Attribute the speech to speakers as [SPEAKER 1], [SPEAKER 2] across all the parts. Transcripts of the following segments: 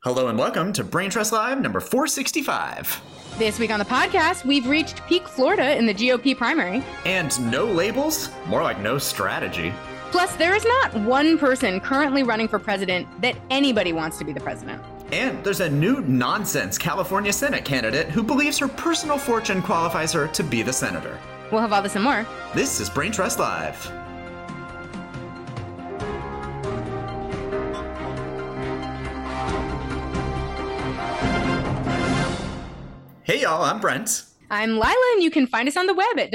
[SPEAKER 1] Hello and welcome to Brain Trust Live number 465.
[SPEAKER 2] This week on the podcast, we've reached peak Florida in the GOP primary.
[SPEAKER 1] And no labels, more like no strategy.
[SPEAKER 2] Plus, there is not one person currently running for president that anybody wants to be the president.
[SPEAKER 1] And there's a new nonsense California Senate candidate who believes her personal fortune qualifies her to be the senator.
[SPEAKER 2] We'll have all this and more.
[SPEAKER 1] This is Brain Trust Live. Hey y'all, I'm Brent.
[SPEAKER 2] I'm Lila, and you can find us on the web at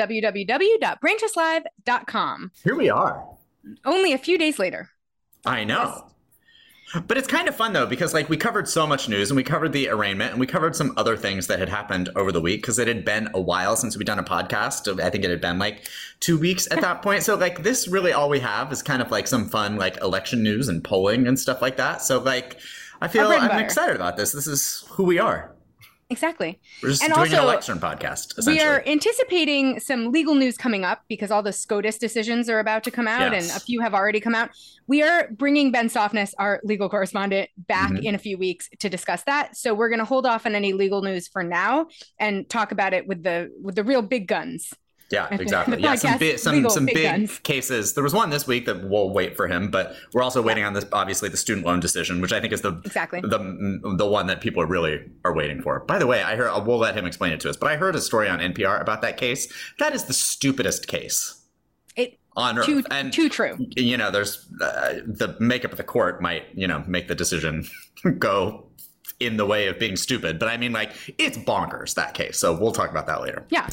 [SPEAKER 2] www.braintrustlive.com.
[SPEAKER 1] Here we are.
[SPEAKER 2] Only a few days later.
[SPEAKER 1] I know. But it's kind of fun, though, because we covered so much news, and we covered the arraignment, and we covered some other things that had happened over the week, because it had been a while since we'd done a podcast. I think it had been 2 weeks at that point. So this really all we have is kind of some fun election news and polling and stuff like that. So I feel I'm excited about this. This is who we are.
[SPEAKER 2] Exactly.
[SPEAKER 1] We're just doing an election podcast, essentially.
[SPEAKER 2] We are anticipating some legal news coming up because all the SCOTUS decisions are about to come out, and a few have already come out. We are bringing Ben Softness, our legal correspondent, back in a few weeks to discuss that. So we're going to hold off on any legal news for now and talk about it with the real big guns.
[SPEAKER 1] Yeah, exactly. Yeah, some big cases. There was one this week that we'll wait for him, but we're also waiting on this, obviously, the student loan decision, which I think is the one that people are waiting for. By the way, I heard, we'll let him explain it to us, but I heard a story on NPR about that case. That is the stupidest case on earth. And
[SPEAKER 2] too true.
[SPEAKER 1] There's the makeup of the court might, make the decision go in the way of being stupid. But I mean, it's bonkers, that case. So we'll talk about that later.
[SPEAKER 2] Yeah.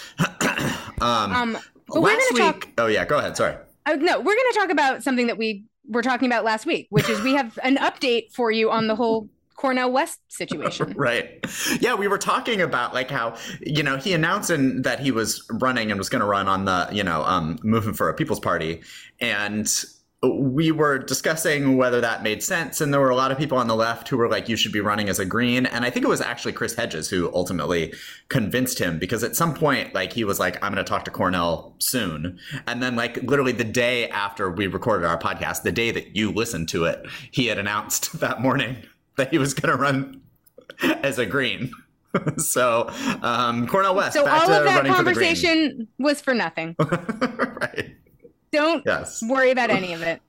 [SPEAKER 1] But last week. Oh yeah, go ahead. Sorry.
[SPEAKER 2] No, we're going to talk about something that we were talking about last week, which is we have an update for you on the whole Cornel West situation.
[SPEAKER 1] Right. Yeah, we were talking about how he announced that he was running and was going to run on the Movement for a People's Party, and we were discussing whether that made sense, and there were a lot of people on the left who were you should be running as a Green, and I think it was actually Chris Hedges who ultimately convinced him, because at some point he was I'm going to talk to Cornel soon, and then literally the day after we recorded our podcast, the day that you listened to it, he had announced that morning that he was going to run as a Green. So Cornel West,
[SPEAKER 2] so
[SPEAKER 1] back
[SPEAKER 2] all
[SPEAKER 1] to
[SPEAKER 2] of that
[SPEAKER 1] running for the Green.
[SPEAKER 2] conversation was for nothing.
[SPEAKER 1] Right.
[SPEAKER 2] Don't worry about any of it.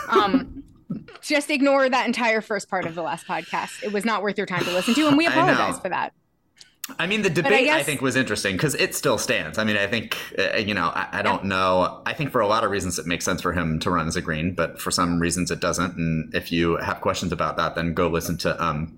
[SPEAKER 2] Just ignore that entire first part of the last podcast. It was not worth your time to listen to, and we apologize for that.
[SPEAKER 1] I mean, the debate, I think, was interesting because it still stands. I mean, I think, I don't know. I think for a lot of reasons it makes sense for him to run as a Green, but for some reasons it doesn't. And if you have questions about that, then go listen to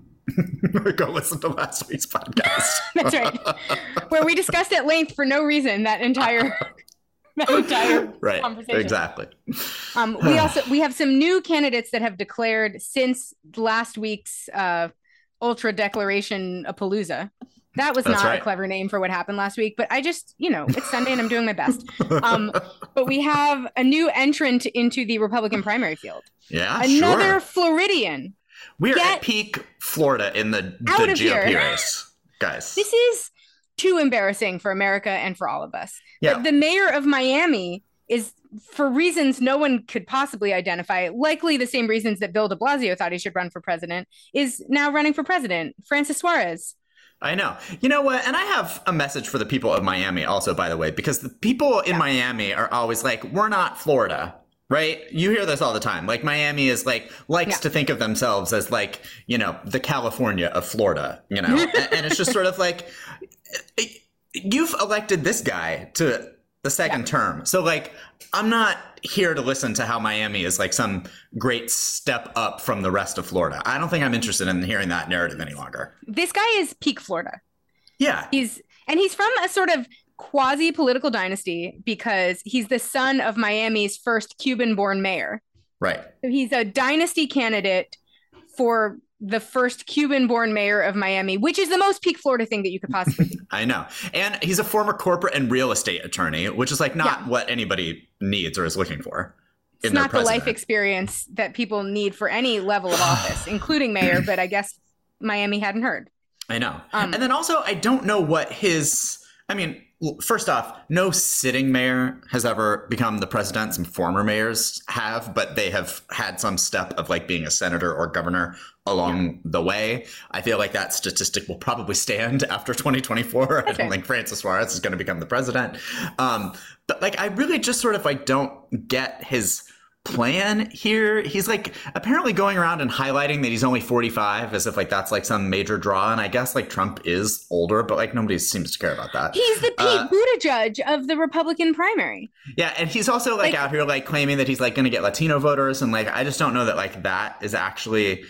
[SPEAKER 1] last week's podcast.
[SPEAKER 2] That's right. Where we discussed at length for no reason that entire conversation.
[SPEAKER 1] Exactly.
[SPEAKER 2] We have some new candidates that have declared since last week's Ultra Declaration Palooza. That was not a clever name for what happened last week, but I just, it's Sunday and I'm doing my best. But we have a new entrant into the Republican primary field.
[SPEAKER 1] Yeah,
[SPEAKER 2] Another Floridian.
[SPEAKER 1] We're at peak Florida in the GOP race, guys.
[SPEAKER 2] This is too embarrassing for America and for all of us.
[SPEAKER 1] Yeah.
[SPEAKER 2] But the mayor of Miami is, for reasons no one could possibly identify, likely the same reasons that Bill de Blasio thought he should run for president, is now running for president. Francis Suarez.
[SPEAKER 1] I know. You know what? And I have a message for the people of Miami also, by the way, because the people in Miami are always we're not Florida. Right? You hear this all the time. Miami is likes to think of themselves as the California of Florida, and it's just sort of you've elected this guy to the second term. So I'm not here to listen to how Miami is some great step up from the rest of Florida. I don't think I'm interested in hearing that narrative any longer.
[SPEAKER 2] This guy is peak Florida.
[SPEAKER 1] Yeah.
[SPEAKER 2] He's from a sort of quasi-political dynasty because he's the son of Miami's first Cuban-born mayor.
[SPEAKER 1] Right.
[SPEAKER 2] So he's a dynasty candidate for the first Cuban-born mayor of Miami, which is the most peak Florida thing that you could possibly do.
[SPEAKER 1] I know. And he's a former corporate and real estate attorney, which is not what anybody needs or is looking for.
[SPEAKER 2] It's not the life experience that people need for any level of office, including mayor, but I guess Miami hadn't heard.
[SPEAKER 1] I know. And then also, I don't know what his... I mean, first off, no sitting mayor has ever become the president. Some former mayors have, but they have had some step of like being a senator or governor along the way. I feel like that statistic will probably stand after 2024. I don't think Francis Suarez is going to become the president. But like, I really just sort of like don't get his plan here. He's like apparently going around and highlighting that he's only 45 as if like that's like some major draw. And I guess like Trump is older, but like nobody seems to care about that.
[SPEAKER 2] He's the Pete Buttigieg of the Republican primary.
[SPEAKER 1] Yeah. And he's also like out here like claiming that he's like going to get Latino voters. And like, I just don't know that like that is actually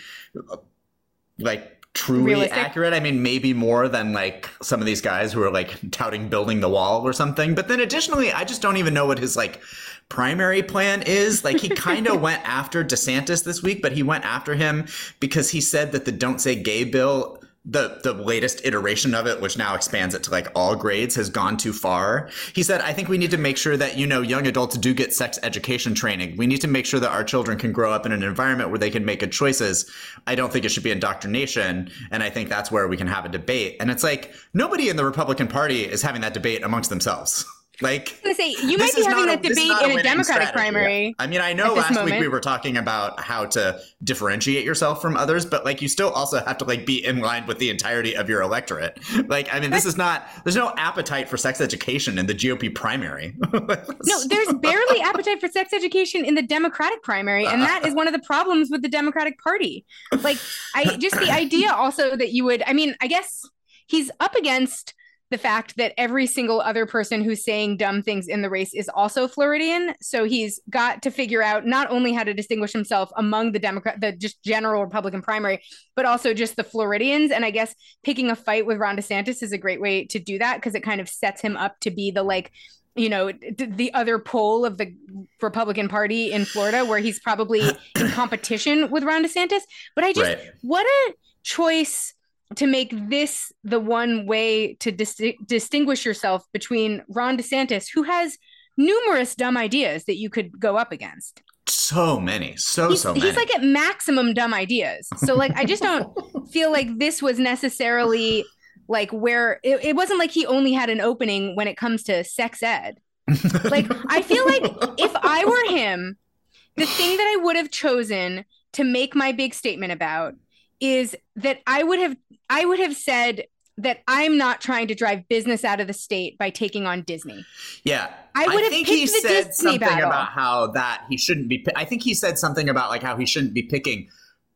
[SPEAKER 1] like truly realistic. Accurate. I mean, maybe more than like some of these guys who are like touting building the wall or something. But then additionally, I just don't even know what his like primary plan is. Like he kind of went after DeSantis this week, but he went after him because he said that the Don't Say Gay bill, the latest iteration of it, which now expands it to like all grades, has gone too far. He said, I think we need to make sure that, you know, young adults do get sex education training. We need to make sure that our children can grow up in an environment where they can make good choices. I don't think it should be indoctrination. And I think that's where we can have a debate. And it's like, nobody in the Republican Party is having that debate amongst themselves. Like,
[SPEAKER 2] I was gonna say, you might be having that debate in a Democratic primary.
[SPEAKER 1] I mean, I know last week we were talking about how to differentiate yourself from others, but like you still also have to like be in line with the entirety of your electorate. Like, I mean, this is not, there's no appetite for sex education in the GOP primary.
[SPEAKER 2] No, there's barely appetite for sex education in the Democratic primary. And that is one of the problems with the Democratic Party. Like, just the idea also that you would, I mean, I guess he's up against the fact that every single other person who's saying dumb things in the race is also Floridian. So he's got to figure out not only how to distinguish himself among the just general Republican primary, but also just the Floridians. And I guess picking a fight with Ron DeSantis is a great way to do that because it kind of sets him up to be the like, you know, the other pole of the Republican Party in Florida, where he's probably in competition with Ron DeSantis. But I just, what a choice to make this the one way to distinguish yourself between Ron DeSantis, who has numerous dumb ideas that you could go up against.
[SPEAKER 1] So many, so many.
[SPEAKER 2] He's like at maximum dumb ideas. So like, I just don't feel like this was necessarily like where it wasn't like he only had an opening when it comes to sex ed. Like, I feel like if I were him, the thing that I would have chosen to make my big statement about is that I would have said that I'm not trying to drive business out of the state by taking on Disney.
[SPEAKER 1] Yeah.
[SPEAKER 2] I would have picked the Disney battle.
[SPEAKER 1] About how that he shouldn't be. I think he said something about like how he shouldn't be picking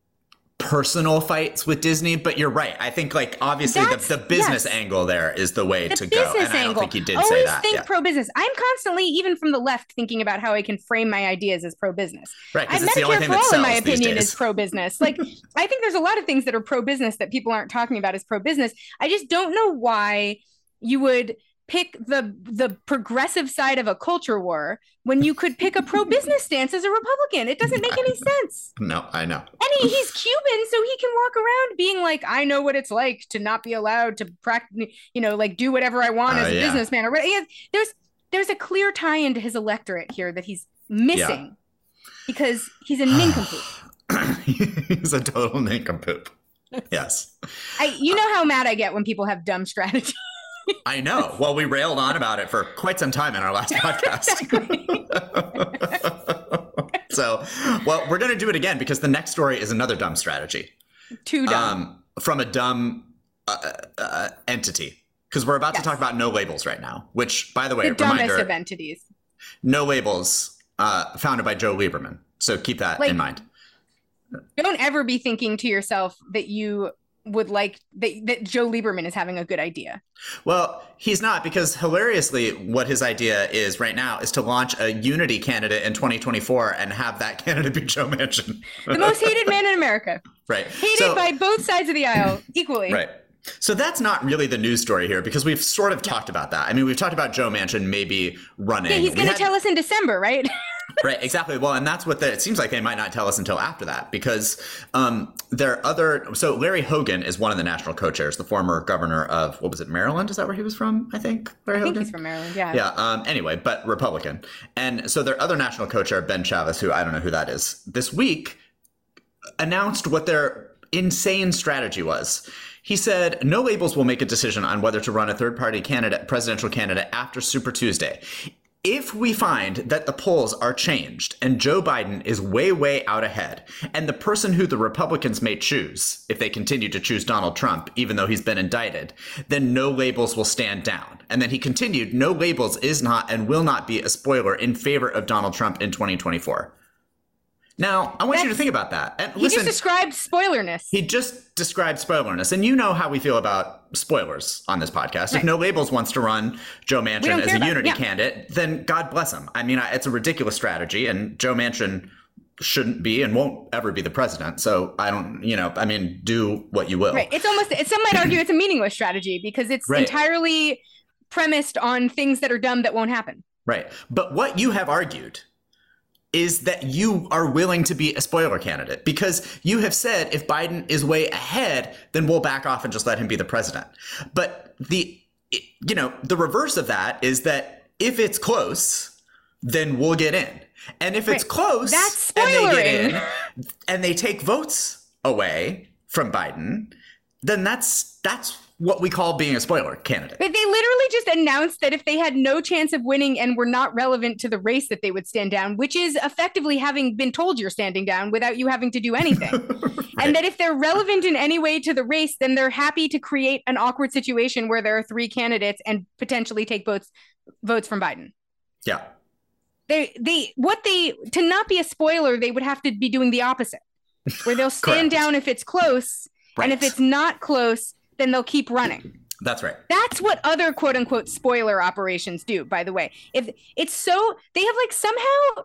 [SPEAKER 1] personal fights with Disney, but you're right. I think like obviously the business angle there is the way to go. And I don't think he did say that.
[SPEAKER 2] Always think pro-business. I'm constantly, even from the left, thinking about how I can frame my ideas as pro-business.
[SPEAKER 1] Right, because it's the only thing that sells
[SPEAKER 2] in my opinion, is pro-business. Like, I think there's a lot of things that are pro-business that people aren't talking about as pro-business. I just don't know why you would pick the progressive side of a culture war when you could pick a pro-business stance as a Republican. It doesn't make any sense.
[SPEAKER 1] No, I know.
[SPEAKER 2] And he's Cuban, so he can walk around being like, I know what it's like to not be allowed to practice, you know, like do whatever I want as a businessman. Or there's a clear tie into his electorate here that he's missing because he's a nincompoop.
[SPEAKER 1] He's a total nincompoop. Yes.
[SPEAKER 2] You know how mad I get when people have dumb strategies.
[SPEAKER 1] I know. Well, we railed on about it for quite some time in our last podcast. So, well, we're going to do it again because the next story is another dumb strategy.
[SPEAKER 2] Too dumb.
[SPEAKER 1] From a dumb entity. Because we're about to talk about No Labels right now, which, by the way,
[SPEAKER 2] the dumbest of entities.
[SPEAKER 1] No Labels, founded by Joe Lieberman. So keep that in mind.
[SPEAKER 2] Don't ever be thinking to yourself that you would like that Joe Lieberman is having a good idea.
[SPEAKER 1] Well, he's not, because hilariously what his idea is right now is to launch a unity candidate in 2024 and have that candidate be Joe Manchin.
[SPEAKER 2] The most hated man in America.
[SPEAKER 1] Right.
[SPEAKER 2] Hated by both sides of the aisle equally.
[SPEAKER 1] Right. So that's not really the news story here because we've sort of talked about that. I mean, we've talked about Joe Manchin maybe running.
[SPEAKER 2] Yeah, he's going to tell us in December, right?
[SPEAKER 1] Right, exactly. Well, and that's what it seems like they might not tell us until after that because there are other. So Larry Hogan is one of the national co-chairs, the former governor of, what was it, Maryland? Is that where he was from? I think Larry Hogan?
[SPEAKER 2] He's from Maryland. Yeah.
[SPEAKER 1] Yeah. Anyway, but Republican. And so their other national co-chair, Ben Chavez, who I don't know who that is, this week announced what their insane strategy was. He said, no labels will make a decision on whether to run a third-party presidential candidate after Super Tuesday. If we find that the polls are changed and Joe Biden is way, way out ahead, and the person who the Republicans may choose, if they continue to choose Donald Trump, even though he's been indicted, then no labels will stand down. And then he continued, no labels is not and will not be a spoiler in favor of Donald Trump in 2024. Now, I want you to think about that. And
[SPEAKER 2] he just described spoilerness.
[SPEAKER 1] He just described spoilerness. And you know how we feel about spoilers on this podcast. Right. If No Labels wants to run Joe Manchin as a unity candidate, then God bless him. I mean, it's a ridiculous strategy, and Joe Manchin shouldn't be and won't ever be the president. So I don't, do what you will.
[SPEAKER 2] Right. Some might argue it's a meaningless strategy because it's entirely premised on things that are dumb that won't happen.
[SPEAKER 1] Right. But what you have argued is that you are willing to be a spoiler candidate because you have said if Biden is way ahead, then we'll back off and just let him be the president. But the reverse of that is that if it's close, then we'll get in. And if it's close,
[SPEAKER 2] that's
[SPEAKER 1] and they get in and they take votes away from Biden, then that's what we call being a spoiler candidate.
[SPEAKER 2] But they literally just announced that if they had no chance of winning and were not relevant to the race, that they would stand down, which is effectively having been told you're standing down without you having to do anything. Right. And that if they're relevant in any way to the race, then they're happy to create an awkward situation where there are three candidates and potentially take votes from Biden.
[SPEAKER 1] Yeah.
[SPEAKER 2] To not be a spoiler, they would have to be doing the opposite, where they'll stand down if it's close. Right. And if it's not close, then they'll keep running.
[SPEAKER 1] That's right.
[SPEAKER 2] That's what other quote unquote spoiler operations do, by the way. If it's so, they have somehow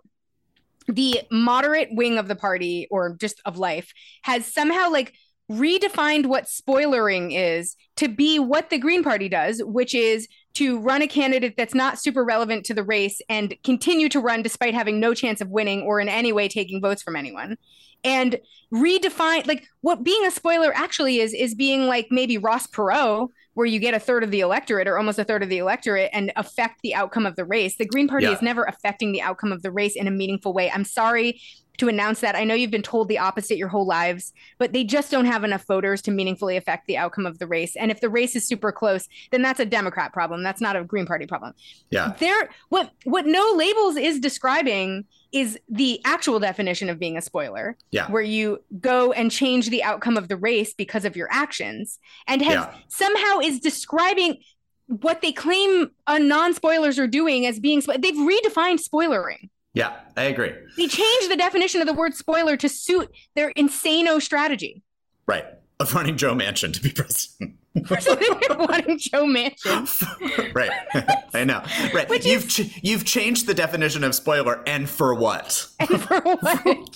[SPEAKER 2] the moderate wing of the party or just of life has somehow redefined what spoilering is to be what the Green Party does, which is to run a candidate that's not super relevant to the race and continue to run despite having no chance of winning or in any way taking votes from anyone. And redefine what being a spoiler actually is being maybe Ross Perot, where you get a third of the electorate or almost a third of the electorate and affect the outcome of the race. The Green Party is never affecting the outcome of the race in a meaningful way. I'm sorry to announce that. I know you've been told the opposite your whole lives, but they just don't have enough voters to meaningfully affect the outcome of the race. And if the race is super close, then that's a Democrat problem. That's not a Green Party problem.
[SPEAKER 1] Yeah.
[SPEAKER 2] What No Labels is describing is the actual definition of being a spoiler, where you go and change the outcome of the race because of your actions, and somehow is describing what they claim non-spoilers are doing as being, they've redefined spoilering.
[SPEAKER 1] Yeah, I agree.
[SPEAKER 2] They changed the definition of the word spoiler to suit their insano strategy.
[SPEAKER 1] Right. Of running Joe Manchin to be president.
[SPEAKER 2] Wanting Joe Manchin.
[SPEAKER 1] Right. I know. Right. You've changed the definition of spoiler, and for what?
[SPEAKER 2] And for what?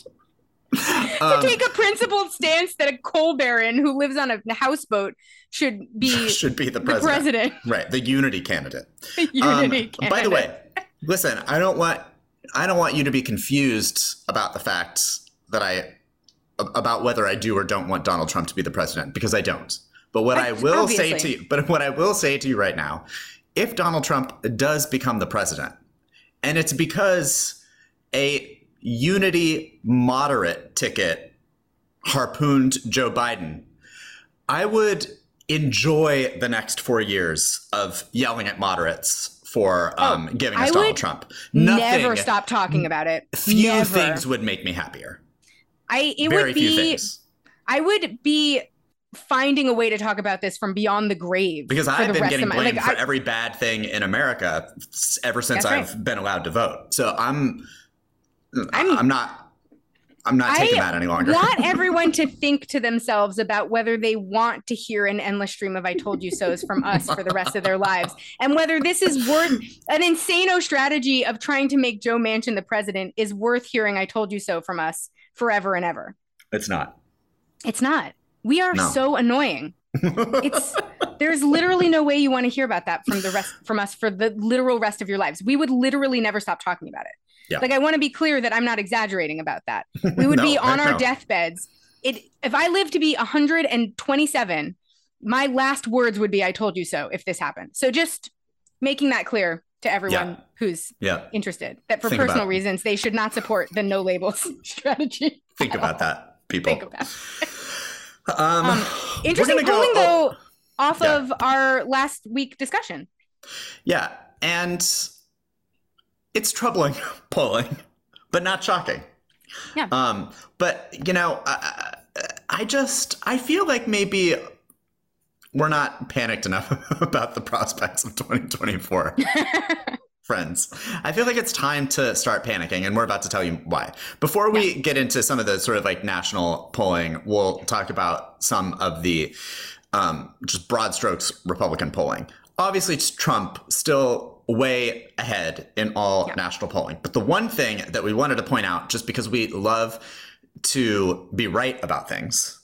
[SPEAKER 2] To take a principled stance that a coal baron who lives on a houseboat should be
[SPEAKER 1] the president. Right. The unity candidate.
[SPEAKER 2] Candidate.
[SPEAKER 1] By the way, listen, I don't want you to be confused about the fact that about whether I do or don't want Donald Trump to be the president, because I don't. But what I will say to you right now, if Donald Trump does become the president, and it's because a unity moderate ticket harpooned Joe Biden, I would enjoy the next 4 years of yelling at moderates for giving us Donald Trump.
[SPEAKER 2] Never stop talking about it.
[SPEAKER 1] Few things would make me happier. Very few things. I
[SPEAKER 2] would be finding a way to talk about this from beyond the grave.
[SPEAKER 1] Because I've been getting blamed for every bad thing in America ever since I've been allowed to vote. So I'm not taking that any longer.
[SPEAKER 2] I want everyone to think to themselves about whether they want to hear an endless stream of I told you so's from us for the rest of their lives, and whether this is worth an insano strategy of trying to make Joe Manchin the president is worth hearing I told you so from us forever and ever.
[SPEAKER 1] It's not.
[SPEAKER 2] It's not. We are so annoying. There's literally no way you want to hear about that from us for the literal rest of your lives. We would literally never stop talking about it. Yeah. I want to be clear that I'm not exaggerating about that. We would be on our deathbeds. If I lived to be 127, my last words would be, I told you so, if this happened. So just making that clear to everyone who's interested, that for personal reasons, they should not support the no labels strategy.
[SPEAKER 1] Think about that, people.
[SPEAKER 2] Think about it. Interesting polling, though, off of our last week discussion.
[SPEAKER 1] Yeah, and it's troubling polling, but not shocking.
[SPEAKER 2] Yeah.
[SPEAKER 1] But, you know, I feel like maybe we're not panicked enough about the prospects of 2024. Friends, I feel like it's time to start panicking, and we're about to tell you why. Before we get into some of the sort of like national polling, we'll talk about some of the just broad strokes Republican polling. Obviously, it's Trump still way ahead in all national polling. But the one thing that we wanted to point out, just because we love to be right about things,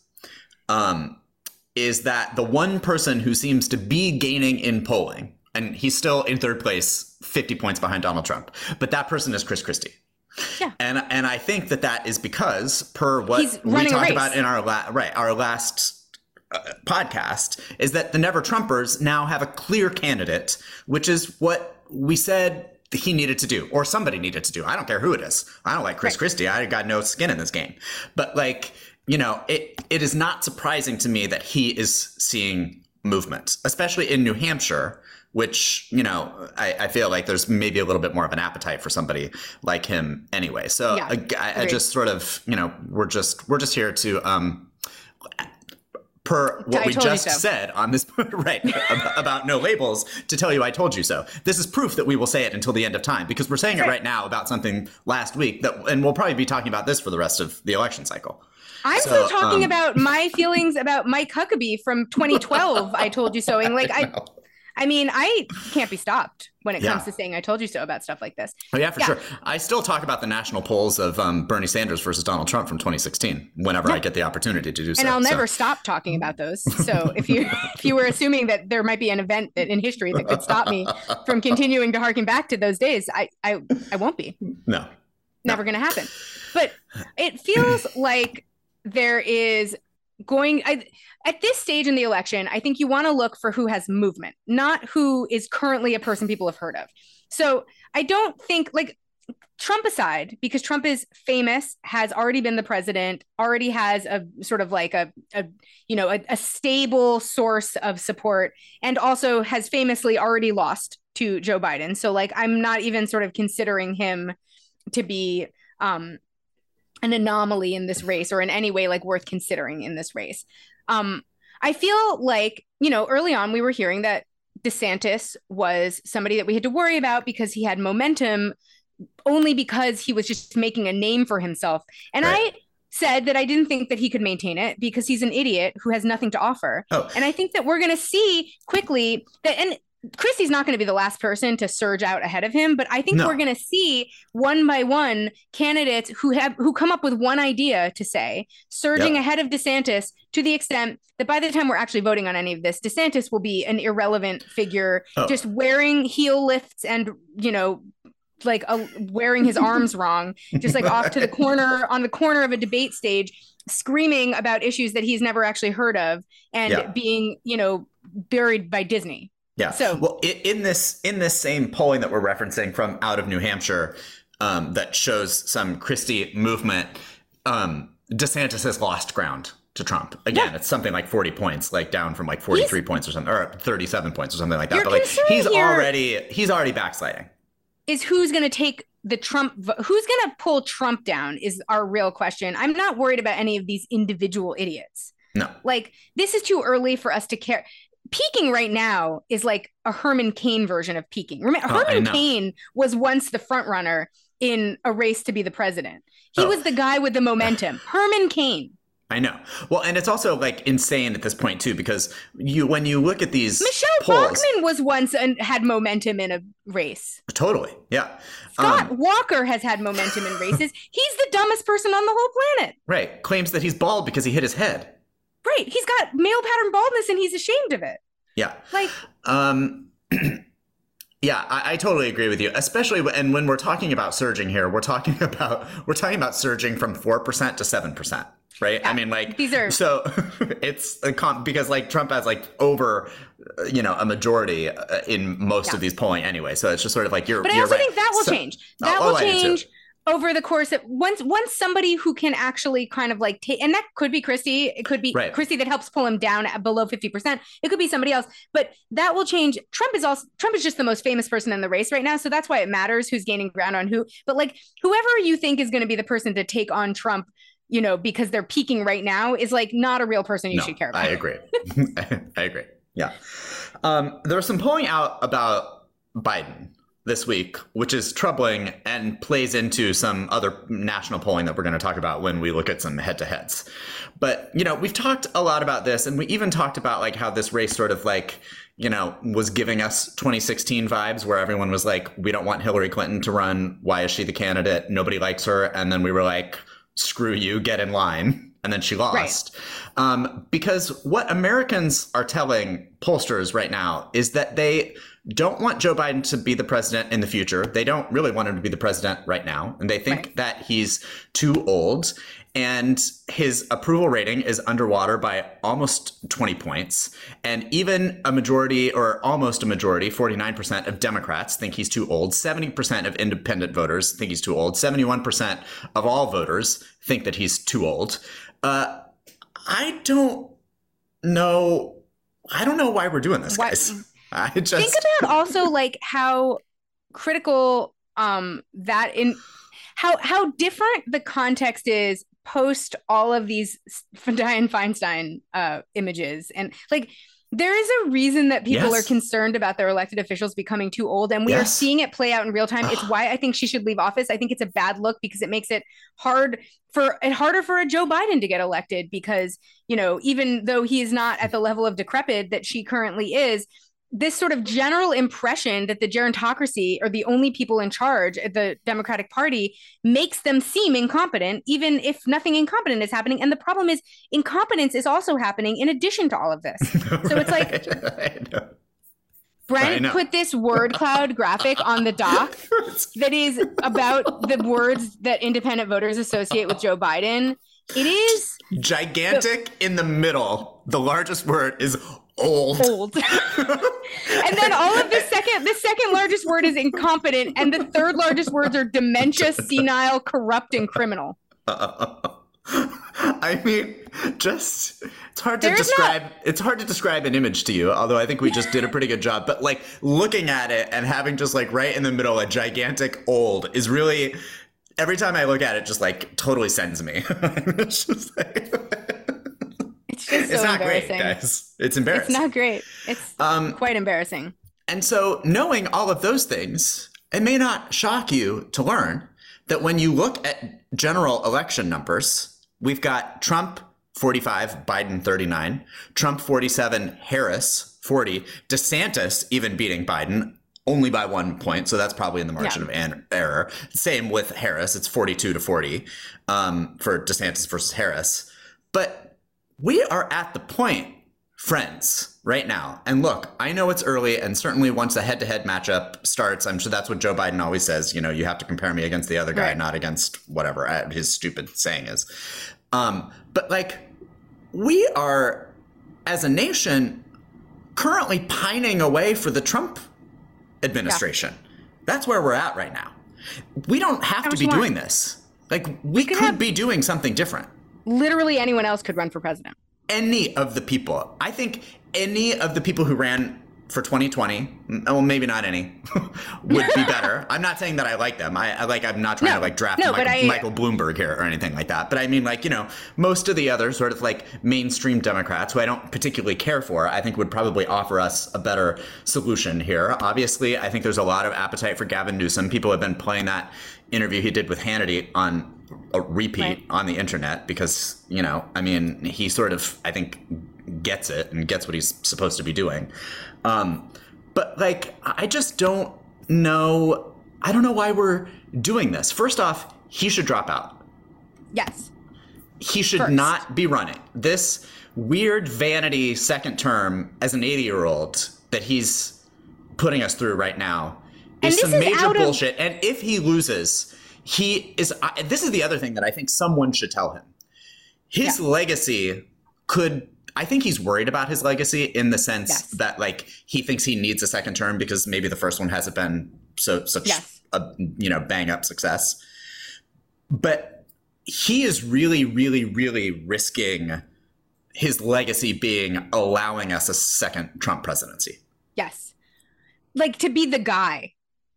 [SPEAKER 1] is that the one person who seems to be gaining in polling, and he's still in third place, 50 points behind Donald Trump, but that person is Chris Christie.
[SPEAKER 2] Yeah.
[SPEAKER 1] And I think that is because, per what we talked about in our last podcast, is that the Never Trumpers now have a clear candidate, which is what we said he needed to do, or somebody needed to do. I don't care who it is. I don't like Chris Christie. I got no skin in this game. But like, you know, it is not surprising to me that he is seeing movement, especially in New Hampshire, which, you know, I feel like there's maybe a little bit more of an appetite for somebody like him anyway. So I just sort of, you know, we're just here to per what we just said on this, about no labels, to tell you I told you so. This is proof that we will say it until the end of time, because we're saying it right now about something last week, and we'll probably be talking about this for the rest of the election cycle.
[SPEAKER 2] I'm still talking about my feelings about Mike Huckabee from 2012. I told you so. And like, I mean, I can't be stopped when it comes to saying I told you so about stuff like this.
[SPEAKER 1] Oh, yeah, for sure. I still talk about the national polls of Bernie Sanders versus Donald Trump from 2016 whenever I get the opportunity to do so.
[SPEAKER 2] And I'll never stop talking about those. So if you were assuming that there might be an event in history that could stop me from continuing to harken back to those days, I won't be.
[SPEAKER 1] No.
[SPEAKER 2] Never going to happen. But it feels like there is at this stage in the election, I think you want to look for who has movement, not who is currently a person people have heard of. So I don't think, like, Trump aside, because Trump is famous, has already been the president, already has a sort of like a stable source of support, and also has famously already lost to Joe Biden. So like, I'm not even sort of considering him to be an anomaly in this race, or in any way like worth considering in this race. I feel like, you know, early on we were hearing that DeSantis was somebody that we had to worry about because he had momentum, only because he was just making a name for himself. And I said that I didn't think that he could maintain it because he's an idiot who has nothing to offer. And I think that we're going to see quickly that, and Christie's not going to be the last person to surge out ahead of him, but I think we're going to see one by one candidates who come up with one idea to say, surging ahead of DeSantis, to the extent that by the time we're actually voting on any of this, DeSantis will be an irrelevant figure, just wearing heel lifts and, you know, like wearing his arms wrong, just like off to the corner, on the corner of a debate stage, screaming about issues that he's never actually heard of, and being, you know, buried by Disney.
[SPEAKER 1] Yeah. So, well, in this same polling that we're referencing from out of New Hampshire, that shows some Christie movement, DeSantis has lost ground to Trump. Again, it's something like 40 points, like down from like 43 points or something, or 37 points or something like that. But like, he's already backsliding.
[SPEAKER 2] Is who's going to take the Trump, who's going to pull Trump down is our real question. I'm not worried about any of these individual idiots.
[SPEAKER 1] No.
[SPEAKER 2] Like, this is too early for us to care. Peaking right now is like a Herman Cain version of peaking. Remember, Herman Cain was once the front runner in a race to be the president. He was the guy with the momentum. Herman Cain.
[SPEAKER 1] I know. Well, and it's also like insane at this point too, because when you look at these
[SPEAKER 2] Michelle
[SPEAKER 1] polls,
[SPEAKER 2] Bachmann was once and had momentum in a race.
[SPEAKER 1] Totally. Yeah.
[SPEAKER 2] Scott Walker has had momentum in races. He's the dumbest person on the whole planet.
[SPEAKER 1] Right. Claims that he's bald because he hit his head.
[SPEAKER 2] Right. He's got male pattern baldness and he's ashamed of it.
[SPEAKER 1] Yeah.
[SPEAKER 2] Like,
[SPEAKER 1] yeah, I totally agree with you. Especially when we're talking about surging here, we're talking about surging from 4% to 7%. Right. Yeah. I mean, like, so it's because like Trump has like over, you know, a majority in most of these polling anyway. So it's just sort of like but I also think
[SPEAKER 2] that will change. That will change. over the course of once somebody who can actually kind of like take, and that could be Christie, it could be right. Christie that helps pull him down at below 50%. It could be somebody else, but that will change. Trump is just the most famous person in the race right now. So that's why it matters who's gaining ground on who, but like whoever you think is going to be the person to take on Trump, you know, because they're peaking right now is like not a real person you should care about.
[SPEAKER 1] I agree. I agree. Yeah. There was some polling out about Biden this week, which is troubling and plays into some other national polling that we're going to talk about when we look at some head-to-heads. But, you know, we've talked a lot about this, and we even talked about like how this race sort of like, you know, was giving us 2016 vibes where everyone was like, we don't want Hillary Clinton to run. Why is she the candidate? Nobody likes her. And then we were like, screw you, get in line. And then she lost. Right. Because what Americans are telling pollsters right now is that they don't want Joe Biden to be the president in the future. They don't really want him to be the president right now. And they think that he's too old. And his approval rating is underwater by almost 20 points. And even a majority, or almost a majority, 49% of Democrats think he's too old. 70% of independent voters think he's too old. 71% of all voters think that he's too old. I don't know why we're doing this, guys. I just
[SPEAKER 2] think about also like how critical that in how different the context is post all of these Dianne Feinstein images, and like there is a reason that people are concerned about their elected officials becoming too old, and we are seeing it play out in real time. It's why I think she should leave office. I think it's a bad look because it makes it harder for a Joe Biden to get elected, because, you know, even though he is not at the level of decrepit that she currently is, this sort of general impression that the gerontocracy are the only people in charge at the Democratic Party makes them seem incompetent, even if nothing incompetent is happening. And the problem is incompetence is also happening in addition to all of this. So it's like, Brent put this word cloud graphic on the doc that is about the words that independent voters associate with Joe Biden. It is
[SPEAKER 1] gigantic in the middle. The largest word is old.
[SPEAKER 2] And then all of the second largest word is incompetent, and the third largest words are dementia, senile, corrupt, and criminal.
[SPEAKER 1] I mean, just it's hard to describe an image to you, although I think we just did a pretty good job. But like looking at it and having just like right in the middle a gigantic old is really, every time I look at it, just like totally sends me. It's just like
[SPEAKER 2] it's
[SPEAKER 1] not great, guys. It's embarrassing.
[SPEAKER 2] It's not great. It's quite embarrassing.
[SPEAKER 1] And so knowing all of those things, it may not shock you to learn that when you look at general election numbers, we've got Trump 45, Biden 39, Trump 47, Harris 40, DeSantis even beating Biden only by 1 point. So that's probably in the margin of error. Same with Harris. It's 42 to 40 for DeSantis versus Harris. But we are at the point, friends, right now. And look, I know it's early, and certainly once the head-to-head matchup starts, I'm sure that's what Joe Biden always says, you know, you have to compare me against the other guy, not against whatever his stupid saying is. But like, we are, as a nation, currently pining away for the Trump administration. That's where we're at right now. We don't have to be doing this. Like, we could be doing something different.
[SPEAKER 2] Literally anyone else could run for president.
[SPEAKER 1] Any of the people. I think any of the people who ran for 2020, well, maybe not any, would be better. I'm not saying that I like them. I'm not trying to like draft Michael Bloomberg here or anything like that. But I mean, like, you know, most of the other sort of like mainstream Democrats who I don't particularly care for, I think would probably offer us a better solution here. Obviously, I think there's a lot of appetite for Gavin Newsom. People have been playing that interview he did with Hannity on a repeat on the internet because, you know, I mean, he sort of, I think, gets it and gets what he's supposed to be doing. But like, I just don't know. I don't know why we're doing this. First off, he should drop out.
[SPEAKER 2] Yes.
[SPEAKER 1] He should not be running. This weird vanity second term as an 80-year-old that he's putting us through right now is some major bullshit. And if he loses, this is the other thing that I think someone should tell him. His legacy could, I think he's worried about his legacy in the sense that like he thinks he needs a second term because maybe the first one hasn't been such a, you know, bang up success. But he is really, really, really risking his legacy being allowing us a second Trump presidency.
[SPEAKER 2] Yes. Like to be the guy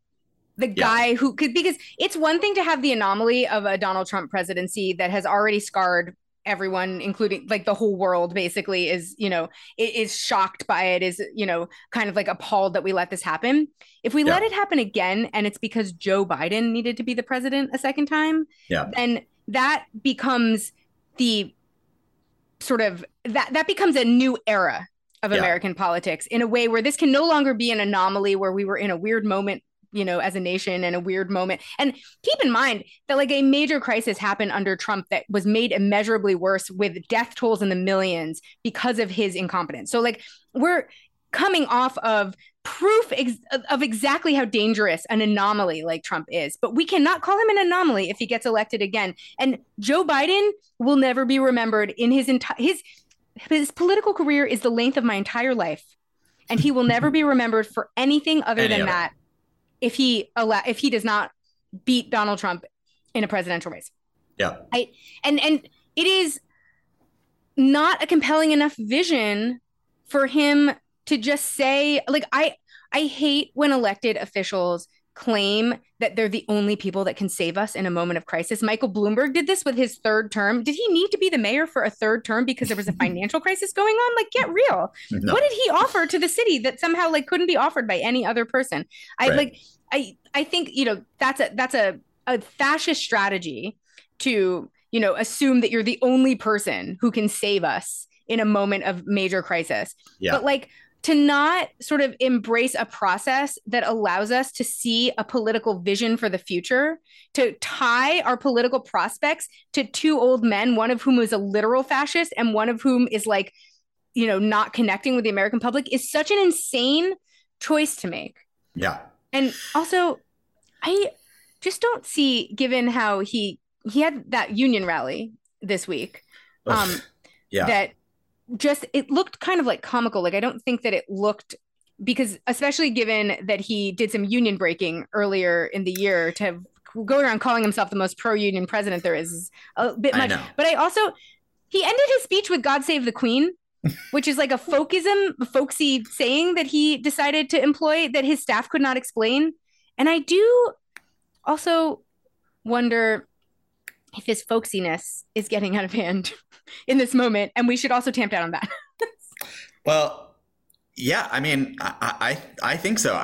[SPEAKER 2] who could, because it's one thing to have the anomaly of a Donald Trump presidency that has already scarred everyone, including like the whole world basically is, is shocked by it, is, kind of like appalled that we let this happen. If we let it happen again, and it's because Joe Biden needed to be the president a second time, then that becomes the sort of, that becomes a new era of American politics in a way where this can no longer be an anomaly where we were in a weird moment, as a nation, and a weird moment. And keep in mind that like a major crisis happened under Trump that was made immeasurably worse with death tolls in the millions because of his incompetence. So like we're coming off of proof of exactly how dangerous an anomaly like Trump is, but we cannot call him an anomaly if he gets elected again. And Joe Biden will never be remembered in his political career is the length of my entire life. And he will never be remembered for anything other than that. If he does not beat Donald Trump in a presidential race.
[SPEAKER 1] Yeah.
[SPEAKER 2] And it is not a compelling enough vision for him to just say, like, I hate when elected officials claim that they're the only people that can save us in a moment of crisis. Michael Bloomberg did this with his third term. Did he need to be the mayor for a third term because there was a financial crisis going on? Like, get real. No. What did he offer to the city that somehow like couldn't be offered by any other person? I think, that's a fascist strategy to, assume that you're the only person who can save us in a moment of major crisis. Yeah. But like, to not sort of embrace a process that allows us to see a political vision for the future, to tie our political prospects to two old men, one of whom is a literal fascist and one of whom is like, not connecting with the American public, is such an insane choice to make.
[SPEAKER 1] Yeah.
[SPEAKER 2] And also, I just don't see, given how he had that union rally this week, that just, it looked kind of like comical. Like, I don't think that it looked, because especially given that he did some union breaking earlier in the year, to go around calling himself the most pro-union president there is a bit much. But he ended his speech with "God Save the Queen," which is like a folksy saying that he decided to employ that his staff could not explain. And I do also wonder if his folksiness is getting out of hand in this moment, and we should also tamp down on that.
[SPEAKER 1] Well, yeah, I mean, I think so.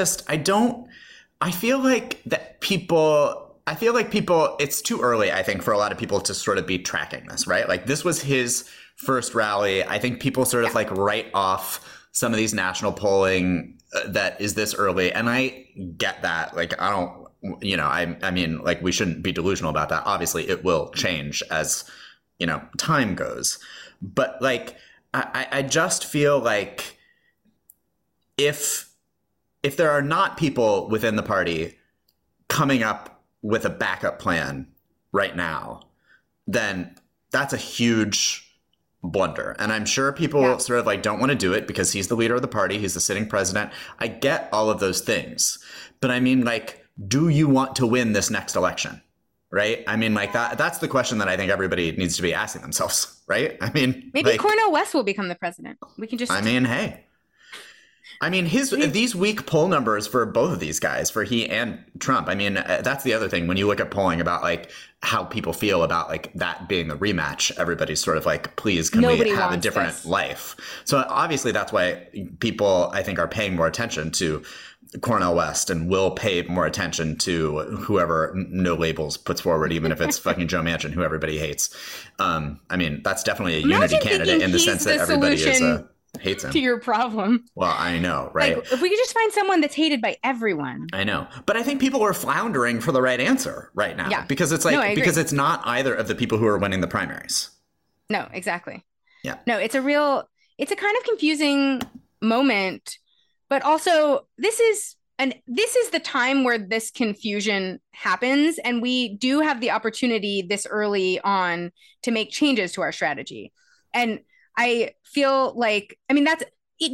[SPEAKER 1] I feel like people, it's too early, I think, for a lot of people to sort of be tracking this, right? Like, this was his first rally. I think people sort of like write off some of these national polling that is this early. And I get that. Like, I don't, I mean, like, we shouldn't be delusional about that. Obviously, it will change as, time goes. But like, I just feel like if there are not people within the party coming up with a backup plan right now, then that's a huge blunder. And I'm sure people sort of like don't want to do it because he's the leader of the party. He's the sitting president. I get all of those things. But I mean, like, do you want to win this next election? Right? I mean, like, that's the question that I think everybody needs to be asking themselves, right? I mean,
[SPEAKER 2] maybe like, Cornel West will become the president. We can just,
[SPEAKER 1] I mean, hey. I mean, these weak poll numbers for both of these guys, for he and Trump. I mean, that's the other thing. When you look at polling about like how people feel about like that being the rematch, everybody's sort of like, please, can we have a different life? So obviously that's why people, I think, are paying more attention to Cornel West and will pay more attention to whoever No Labels puts forward, even if it's fucking Joe Manchin, who everybody hates. I mean, that's definitely a unity candidate in the sense that everybody hates him.
[SPEAKER 2] To your problem.
[SPEAKER 1] Well, I know, right?
[SPEAKER 2] Like, if we could just find someone that's hated by everyone.
[SPEAKER 1] I know. But I think people are floundering for the right answer right now. Yeah. Because it's like, because it's not either of the people who are winning the primaries.
[SPEAKER 2] No, exactly.
[SPEAKER 1] Yeah.
[SPEAKER 2] No, it's a kind of confusing moment, but also this is the time where this confusion happens. And we do have the opportunity this early on to make changes to our strategy. And I feel like, I mean, that's it. Just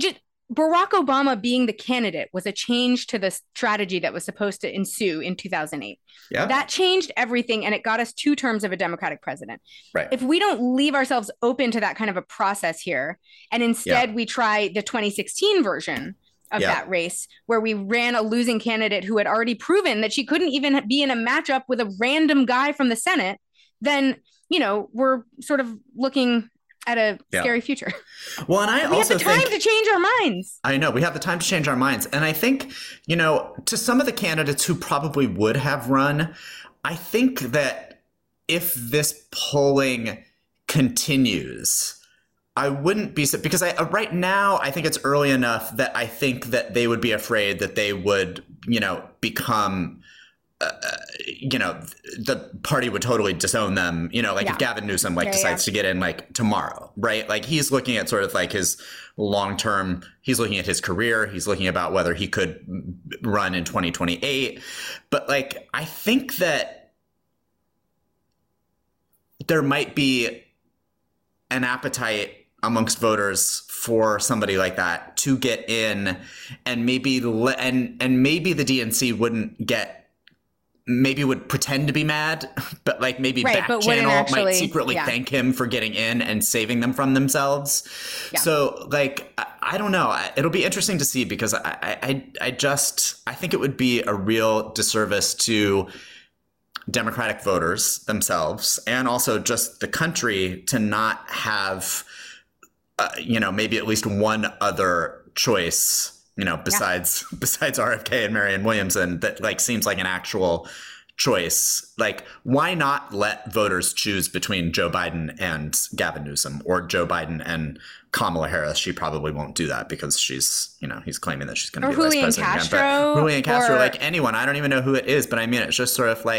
[SPEAKER 2] Barack Obama being the candidate was a change to the strategy that was supposed to ensue in 2008.
[SPEAKER 1] Yeah.
[SPEAKER 2] That changed everything, and it got us 2 terms of a Democratic president.
[SPEAKER 1] Right.
[SPEAKER 2] If we don't leave ourselves open to that kind of a process here, and instead we try the 2016 version of that race, where we ran a losing candidate who had already proven that she couldn't even be in a matchup with a random guy from the Senate, then, we're sort of looking at a scary future.
[SPEAKER 1] Well, and we
[SPEAKER 2] have the time to change our minds.
[SPEAKER 1] I know we have the time to change our minds. And I think, to some of the candidates who probably would have run, I think that if this polling continues, I wouldn't be, because right now I think it's early enough that I think that they would be afraid that they would, become the party would totally disown them, if Gavin Newsom decides to get in tomorrow, right? Like he's looking at sort of his long-term, he's looking at his career. He's looking about whether he could run in 2028. But I think that there might be an appetite amongst voters for somebody like that to get in, and maybe maybe the DNC would pretend to be mad, but maybe back channel might secretly thank him for getting in and saving them from themselves. Yeah. So I don't know. It'll be interesting to see, because I think it would be a real disservice to Democratic voters themselves, and also just the country, to not have, maybe at least one other choice, besides RFK and Marianne Williamson, that seems like an actual choice. Why not let voters choose between Joe Biden and Gavin Newsom, or Joe Biden and Kamala Harris? She probably won't do that, because she's, he's claiming that she's going to be vice president again. But Julian Castro, anyone, I don't even know who it is, but I mean, it's just sort of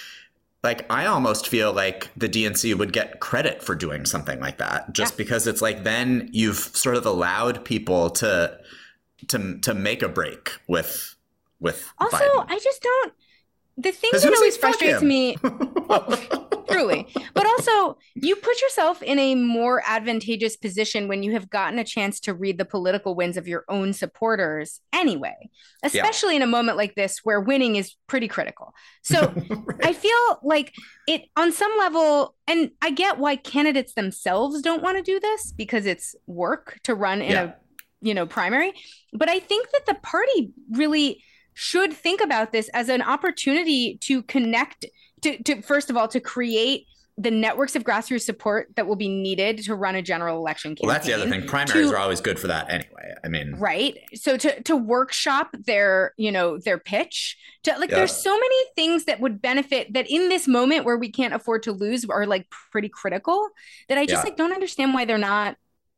[SPEAKER 1] I almost feel like the DNC would get credit for doing something like that, just because it's then you've sort of allowed people to make a break with
[SPEAKER 2] also
[SPEAKER 1] Biden.
[SPEAKER 2] I just don't, the thing that always frustrates me, truly, but also you put yourself in a more advantageous position when you have gotten a chance to read the political wins of your own supporters anyway, especially in a moment like this where winning is pretty critical. So right. I feel like it on some level, and I get why candidates themselves don't want to do this, because it's work to run in a primary. But I think that the party really should think about this as an opportunity to connect, to first of all, to create the networks of grassroots support that will be needed to run a general election campaign.
[SPEAKER 1] Well, that's the other thing. Primaries are always good for that anyway. I mean,
[SPEAKER 2] right. So to workshop their pitch, there's so many things that would benefit, that in this moment where we can't afford to lose are pretty critical, that I just don't understand why they're not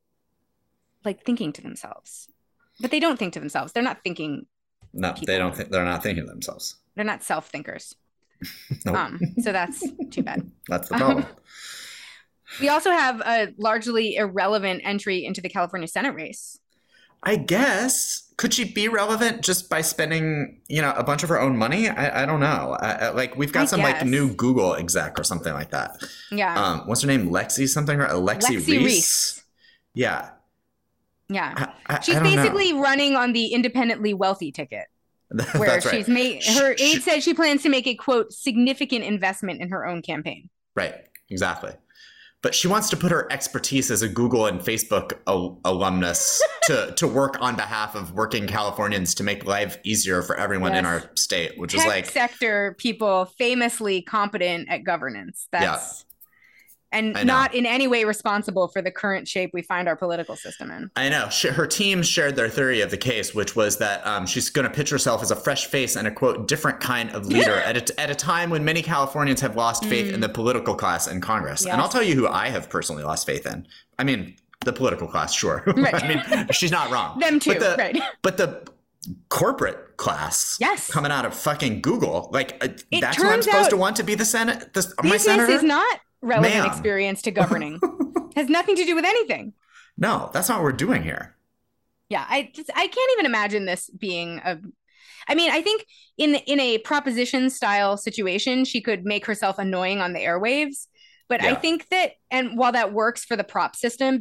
[SPEAKER 2] thinking to themselves. But they don't think to themselves. They're not thinking.
[SPEAKER 1] No, they don't think, they're not thinking of themselves.
[SPEAKER 2] They're not self-thinkers.
[SPEAKER 1] Nope.
[SPEAKER 2] So that's too bad.
[SPEAKER 1] That's the problem.
[SPEAKER 2] We also have a largely irrelevant entry into the California Senate race.
[SPEAKER 1] I guess. Could she be relevant just by spending, a bunch of her own money? I don't know. We've got some new Google exec or something like that.
[SPEAKER 2] Yeah.
[SPEAKER 1] What's her name? Lexi something? Lexi Reese. Yeah.
[SPEAKER 2] Yeah. She's basically running on the independently wealthy ticket, where she's made, her aide said she plans to make a, quote, significant investment in her own campaign.
[SPEAKER 1] Right. Exactly. But she wants to put her expertise as a Google and Facebook alumnus to work on behalf of working Californians to make life easier for everyone in our state, which is
[SPEAKER 2] tech sector people famously competent at governance. That's and not in any way responsible for the current shape we find our political system in.
[SPEAKER 1] I know. Her team shared their theory of the case, which was that she's going to pitch herself as a fresh face and a, quote, different kind of leader at a time when many Californians have lost faith in the political class and Congress. Yes. And I'll tell you who I have personally lost faith in. I mean, the political class, sure. Right. I mean, she's not wrong.
[SPEAKER 2] Them too, right.
[SPEAKER 1] But the corporate class coming out of fucking Google, that's who I'm supposed to want to be the Senate, my senator?
[SPEAKER 2] Business is not relevant experience to governing. Has nothing to do with anything.
[SPEAKER 1] No, that's not what we're doing here.
[SPEAKER 2] Yeah, I can't even imagine this being I think in a proposition style situation, she could make herself annoying on the airwaves. But I think that, and while that works for the prop system, because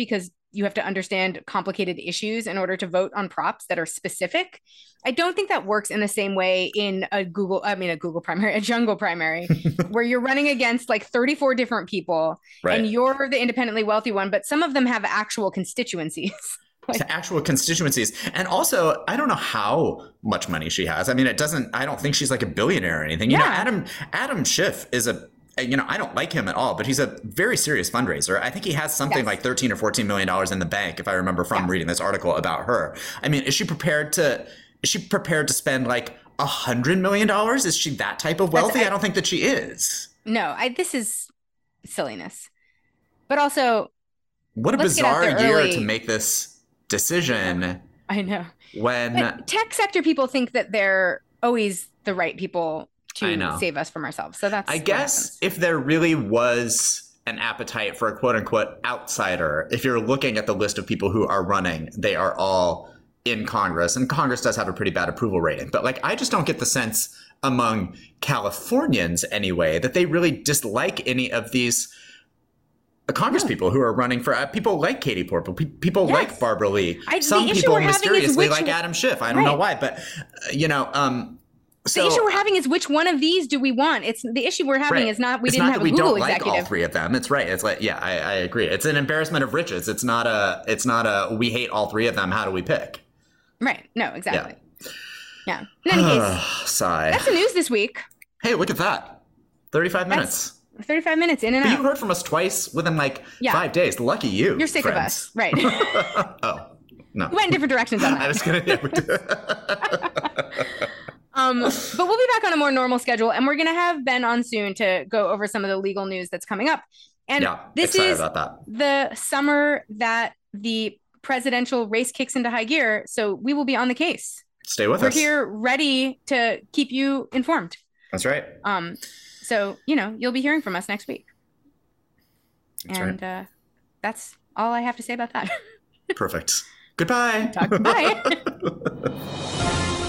[SPEAKER 2] you have to understand complicated issues in order to vote on props that are specific. I don't think that works in the same way in a jungle primary, where you're running against like 34 different people, right, and you're the independently wealthy one, but some of them have actual constituencies.
[SPEAKER 1] To actual constituencies. And also, I don't know how much money she has. I mean, I don't think she's like a billionaire or anything.
[SPEAKER 2] Yeah.
[SPEAKER 1] You know, Adam Schiff is I don't like him at all, but he's a very serious fundraiser. I think he has something like $13 or $14 million in the bank, if I remember from reading this article about her. I mean, is she prepared to spend like $100 million? Is she that type of wealthy? I don't think that she is.
[SPEAKER 2] No, this is silliness. But also,
[SPEAKER 1] what a bizarre year to make this decision.
[SPEAKER 2] I know.
[SPEAKER 1] When
[SPEAKER 2] tech sector people think that they're always the right people to save us from ourselves. So that's,
[SPEAKER 1] I guess, if there really was an appetite for a quote unquote outsider, if you're looking at the list of people who are running, they are all in Congress, and Congress does have a pretty bad approval rating. But like, I just don't get the sense among Californians anyway that they really dislike any of these Congress people who are running for people like Katie Porter, people like Barbara Lee. Some people mysteriously like Adam Schiff. I don't know why, but
[SPEAKER 2] the issue we're having is which one of these do we want? It's the issue we're having is not we didn't have a Google executive.
[SPEAKER 1] Like all three of them. It's right. It's like I agree. It's an embarrassment of riches. It's not a we hate all three of them. How do we pick?
[SPEAKER 2] Right. No, exactly. Yeah. In any case,
[SPEAKER 1] sigh.
[SPEAKER 2] That's the news this week.
[SPEAKER 1] Hey, look at that. 35 minutes.
[SPEAKER 2] 35 minutes in and out.
[SPEAKER 1] You heard from us twice within 5 days. Lucky you.
[SPEAKER 2] You're sick of us. Right.
[SPEAKER 1] Oh, no.
[SPEAKER 2] We went in different directions on that.
[SPEAKER 1] I was going to.
[SPEAKER 2] But we'll be back on a more normal schedule, and we're going to have Ben on soon to go over some of the legal news that's coming up. And this is the summer that the presidential race kicks into high gear, so we will be on the case.
[SPEAKER 1] Stay with us.
[SPEAKER 2] We're here ready to keep you informed.
[SPEAKER 1] That's right.
[SPEAKER 2] So, you'll be hearing from us next week. That's all I have to say about that.
[SPEAKER 1] Perfect. Goodbye.
[SPEAKER 2] Bye.